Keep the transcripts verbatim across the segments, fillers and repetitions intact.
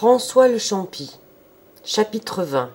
François le Champy, chapitre vingt.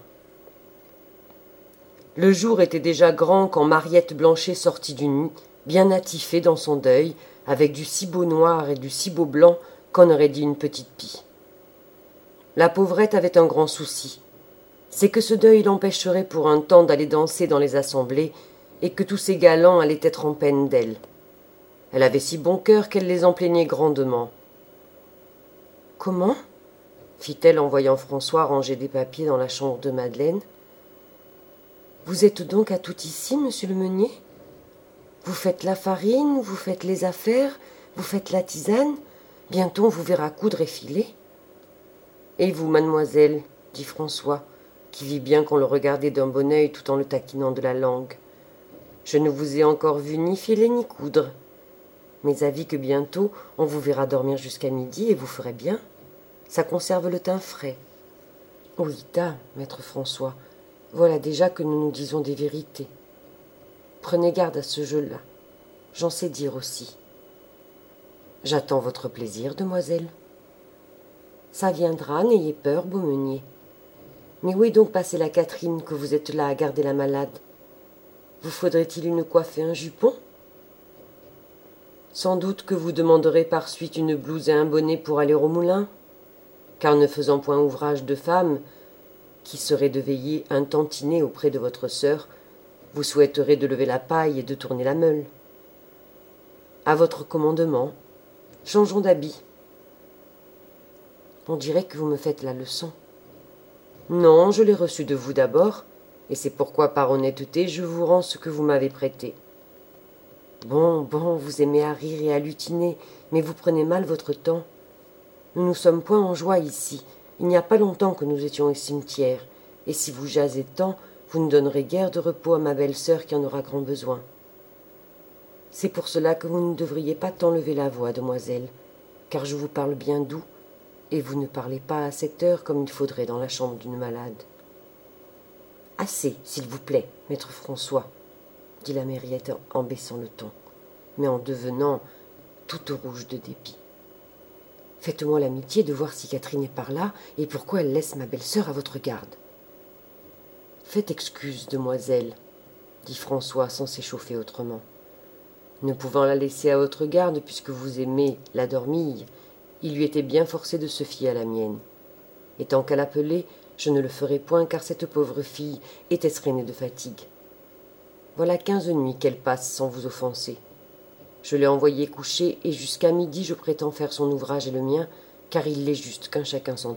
Le jour était déjà grand quand Mariette Blanchet sortit du nid, bien attifée dans son deuil, avec du cibot noir et du cibot blanc qu'on aurait dit une petite pie. La pauvrette avait un grand souci, c'est que ce deuil l'empêcherait pour un temps d'aller danser dans les assemblées et que tous ses galants allaient être en peine d'elle. Elle avait si bon cœur qu'elle les en plaignait grandement. « Comment ?» fit-elle en voyant François ranger des papiers dans la chambre de Madeleine. « Vous êtes donc à tout ici, monsieur le meunier ? Vous faites la farine, vous faites les affaires, vous faites la tisane, bientôt on vous verra coudre et filer. »« Et vous, mademoiselle ?» dit François, qui vit bien qu'on le regardait d'un bon œil tout en le taquinant de la langue. « Je ne vous ai encore vu ni filer ni coudre. Mais avis que bientôt on vous verra dormir jusqu'à midi et vous ferez bien. Ça conserve le teint frais. »« Oui, dame, maître François, voilà déjà que nous nous disons des vérités. Prenez garde à ce jeu-là. J'en sais dire aussi. »« J'attends votre plaisir, demoiselle. »« Ça viendra, n'ayez peur, beau meunier. Mais où est donc passée la Catherine que vous êtes là à garder la malade ? Vous faudrait-il une coiffe et un jupon ? Sans doute que vous demanderez par suite une blouse et un bonnet pour aller au moulin, car ne faisant point ouvrage de femme, qui serait de veiller un tantinet auprès de votre sœur, vous souhaiterez de lever la paille et de tourner la meule. À votre commandement, changeons d'habit. On dirait que vous me faites la leçon. Non, je l'ai reçue de vous d'abord, et c'est pourquoi par honnêteté je vous rends ce que vous m'avez prêté. Bon, bon, vous aimez à rire et à lutiner, mais vous prenez mal votre temps. Nous ne sommes point en joie ici. Il n'y a pas longtemps que nous étions au cimetière, et si vous jasez tant, vous ne donnerez guère de repos à ma belle-sœur qui en aura grand besoin. C'est pour cela que vous ne devriez pas tant lever la voix, demoiselle, car je vous parle bien doux, et vous ne parlez pas à cette heure comme il faudrait dans la chambre d'une malade. « Assez, s'il vous plaît, maître François, » dit la Mariette en baissant le ton, mais en devenant toute rouge de dépit. « Faites-moi l'amitié de voir si Catherine est par là et pourquoi elle laisse ma belle-sœur à votre garde. »« Faites excuse, demoiselle, » dit François sans s'échauffer autrement. « Ne pouvant la laisser à votre garde puisque vous aimez la dormille, il lui était bien forcé de se fier à la mienne. Et tant qu'à l'appeler, je ne le ferai point car cette pauvre fille est essérénée de fatigue. Voilà quinze nuits qu'elle passe sans vous offenser. Je l'ai envoyée coucher et jusqu'à midi je prétends faire son ouvrage et le mien, car il est juste qu'un chacun s'entraide. »«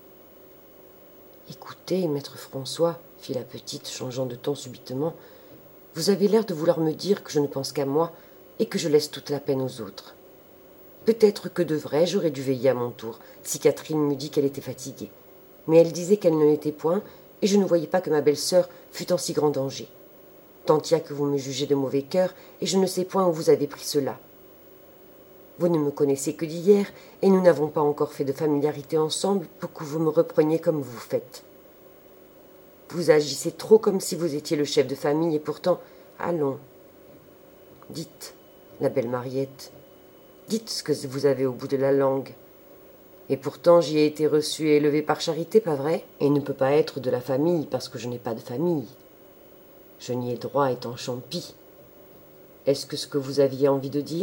Écoutez, maître François, fit la petite, changeant de ton subitement, vous avez l'air de vouloir me dire que je ne pense qu'à moi et que je laisse toute la peine aux autres. Peut-être que de vrai j'aurais dû veiller à mon tour, si Catherine m'eût dit qu'elle était fatiguée. Mais elle disait qu'elle ne l'était point, et je ne voyais pas que ma belle-sœur fût en si grand danger. Tant y a que vous me jugez de mauvais cœur, et je ne sais point où vous avez pris cela. Vous ne me connaissez que d'hier, et nous n'avons pas encore fait de familiarité ensemble pour que vous me repreniez comme vous faites. Vous agissez trop comme si vous étiez le chef de famille, et pourtant, allons. Dites, la belle Mariette, dites ce que vous avez au bout de la langue. Et pourtant j'y ai été reçue et élevée par charité, pas vrai ? Et ne peut pas être de la famille, parce que je n'ai pas de famille. Je n'y ai droit étant Champy. Est-ce que ce que vous aviez envie de dire ? »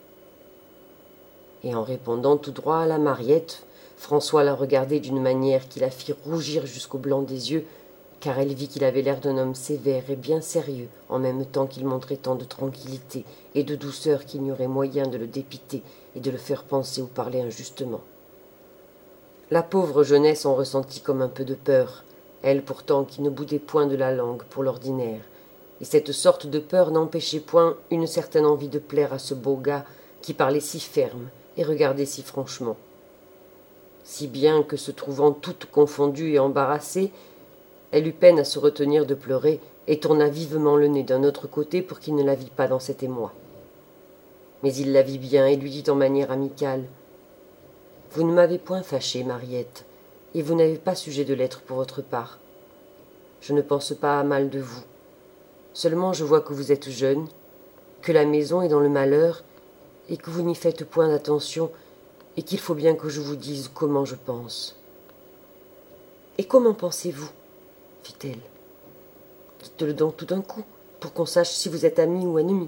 Et en répondant tout droit à la Mariette, François la regardait d'une manière qui la fit rougir jusqu'au blanc des yeux, car elle vit qu'il avait l'air d'un homme sévère et bien sérieux, en même temps qu'il montrait tant de tranquillité et de douceur qu'il n'y aurait moyen de le dépiter et de le faire penser ou parler injustement. La pauvre jeunesse en ressentit comme un peu de peur, elle pourtant qui ne boudait point de la langue pour l'ordinaire, et cette sorte de peur n'empêchait point une certaine envie de plaire à ce beau gars qui parlait si ferme et regardait si franchement. Si bien que, se trouvant toute confondue et embarrassée, elle eut peine à se retenir de pleurer et tourna vivement le nez d'un autre côté pour qu'il ne la vît pas dans cet émoi. Mais il la vit bien et lui dit en manière amicale : « Vous ne m'avez point fâchée, Mariette, et vous n'avez pas sujet de l'être pour votre part. Je ne pense pas à mal de vous. Seulement je vois que vous êtes jeune, que la maison est dans le malheur, et que vous n'y faites point d'attention, et qu'il faut bien que je vous dise comment je pense. » « Et comment pensez-vous » fit-elle. « Dites-le donc tout d'un coup, pour qu'on sache si vous êtes ami ou ennemi. »«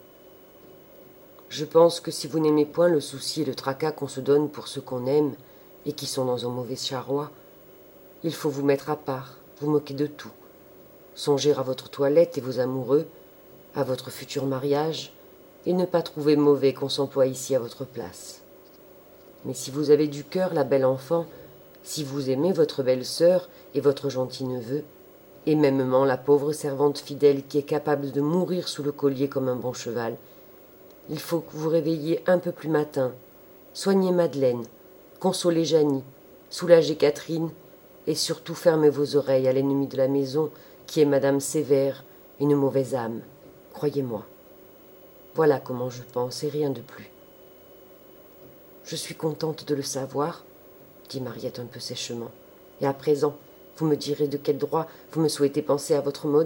Je pense que si vous n'aimez point le souci et le tracas qu'on se donne pour ceux qu'on aime et qui sont dans un mauvais charroi, il faut vous mettre à part, vous moquer de tout, songer à votre toilette et vos amoureux, à votre futur mariage, et ne pas trouver mauvais qu'on s'emploie ici à votre place. Mais si vous avez du cœur, la belle enfant, si vous aimez votre belle-sœur et votre gentil neveu, et mêmement la pauvre servante fidèle qui est capable de mourir sous le collier comme un bon cheval, il faut que vous réveilliez un peu plus matin, soignez Madeleine, consolez Janie, soulagez Catherine, et surtout fermez vos oreilles à l'ennemi de la maison, qui est Madame Sévère, une mauvaise âme, croyez-moi. Voilà comment je pense, et rien de plus. »« Je suis contente de le savoir, » dit Mariette un peu sèchement. « Et à présent, vous me direz de quel droit vous me souhaitez penser à votre mode ?»«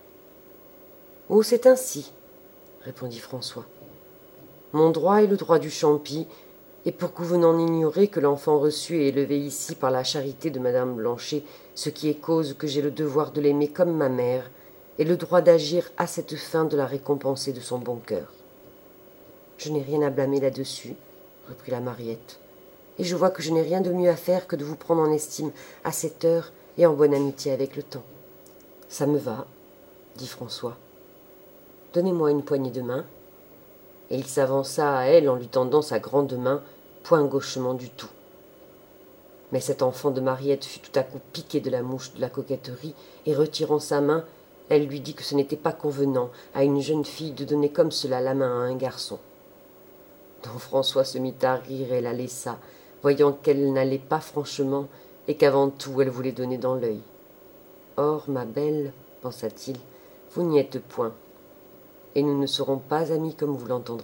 Oh, c'est ainsi, » répondit François. « Mon droit est le droit du champi, et pour que vous n'en ignorez que l'enfant reçu et élevé ici par la charité de madame Blanchet, ce qui est cause que j'ai le devoir de l'aimer comme ma mère, et le droit d'agir à cette fin de la récompenser de son bon cœur. »« Je n'ai rien à blâmer là-dessus, » reprit la Mariette. « Et je vois que je n'ai rien de mieux à faire que de vous prendre en estime à cette heure et en bonne amitié avec le temps. »« Ça me va, » dit François. « Donnez-moi une poignée de main. » Et il s'avança à elle en lui tendant sa grande main, point gauchement du tout. Mais cet enfant de Mariette fut tout à coup piqué de la mouche de la coquetterie, et retirant sa main, elle lui dit que ce n'était pas convenant à une jeune fille de donner comme cela la main à un garçon. Donc François se mit à rire et la laissa, voyant qu'elle n'allait pas franchement et qu'avant tout elle voulait donner dans l'œil. « Or, ma belle, pensa-t-il, vous n'y êtes point, et nous ne serons pas amis comme vous l'entendriez. »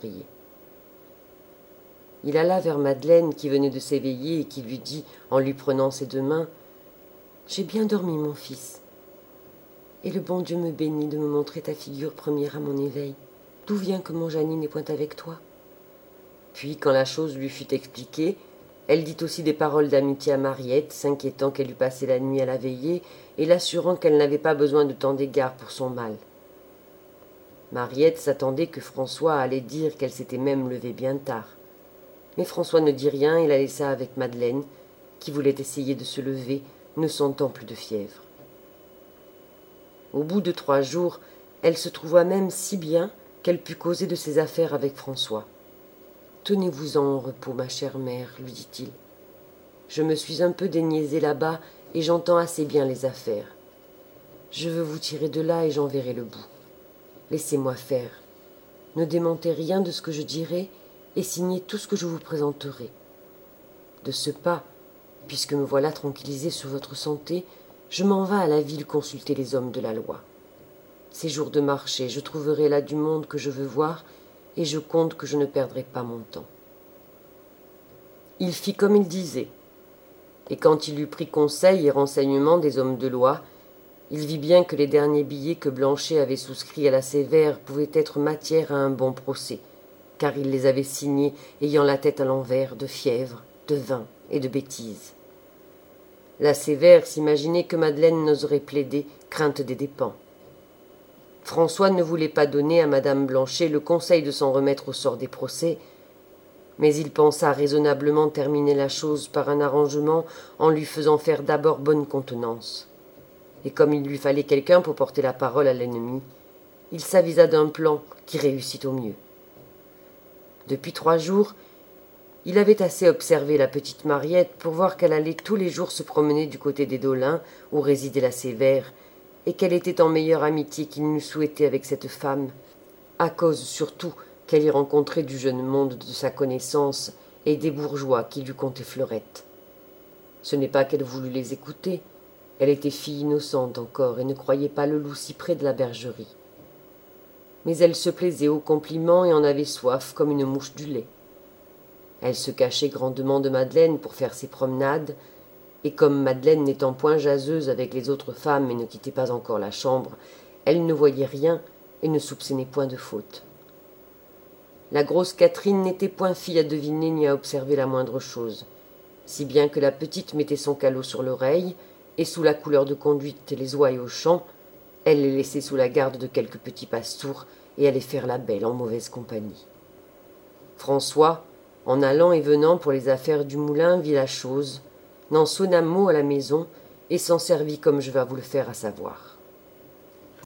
Il alla vers Madeleine qui venait de s'éveiller et qui lui dit, en lui prenant ses deux mains, « J'ai bien dormi, mon fils, et le bon Dieu me bénit de me montrer ta figure première à mon éveil. D'où vient que mon Jeannie n'est point avec toi ?» Puis, quand la chose lui fut expliquée, elle dit aussi des paroles d'amitié à Mariette, s'inquiétant qu'elle eût passé la nuit à la veiller et l'assurant qu'elle n'avait pas besoin de tant d'égards pour son mal. Mariette s'attendait que François allait dire qu'elle s'était même levée bien tard. Mais François ne dit rien et la laissa avec Madeleine, qui voulait essayer de se lever, ne sentant plus de fièvre. Au bout de trois jours, elle se trouva même si bien qu'elle put causer de ses affaires avec François. « Tenez-vous-en en repos, ma chère mère, lui dit-il. Je me suis un peu déniaisé là-bas et j'entends assez bien les affaires. Je veux vous tirer de là et j'en verrai le bout. Laissez-moi faire. Ne démentez rien de ce que je dirai et signez tout ce que je vous présenterai. De ce pas, puisque me voilà tranquillisé sur votre santé, je m'en vas à la ville consulter les hommes de la loi. Ces jours de marché, je trouverai là du monde que je veux voir, et je compte que je ne perdrai pas mon temps. » Il fit comme il disait, et quand il eut pris conseil et renseignement des hommes de loi, il vit bien que les derniers billets que Blanchet avait souscrits à la Sévère pouvaient être matière à un bon procès, car il les avait signés ayant la tête à l'envers de fièvre, de vin et de bêtises. La Sévère s'imaginait que Madeleine n'oserait plaider, crainte des dépens. François ne voulait pas donner à madame Blanchet le conseil de s'en remettre au sort des procès, mais il pensa raisonnablement terminer la chose par un arrangement en lui faisant faire d'abord bonne contenance. Et comme il lui fallait quelqu'un pour porter la parole à l'ennemi, il s'avisa d'un plan qui réussit au mieux. Depuis trois jours, il avait assez observé la petite Mariette pour voir qu'elle allait tous les jours se promener du côté des Dolins, où résidait la Sévère, et qu'elle était en meilleure amitié qu'il n'eût souhaité avec cette femme, à cause surtout qu'elle y rencontrait du jeune monde de sa connaissance et des bourgeois qui lui contaient Fleurette. Ce n'est pas qu'elle voulût les écouter, elle était fille innocente encore et ne croyait pas le loup si près de la bergerie. Mais elle se plaisait aux compliments et en avait soif comme une mouche du lait. Elle se cachait grandement de Madeleine pour faire ses promenades, et comme Madeleine n'étant point jaseuse avec les autres femmes et ne quittait pas encore la chambre, elle ne voyait rien et ne soupçonnait point de faute. La grosse Catherine n'était point fille à deviner ni à observer la moindre chose, si bien que la petite mettait son calot sur l'oreille, et sous la couleur de conduite les ouailles au champ, elle les laissait sous la garde de quelques petits pastours et allait faire la belle en mauvaise compagnie. François, en allant et venant pour les affaires du moulin, vit la chose, n'en sonna mot à la maison et s'en servit comme je vais vous le faire à savoir.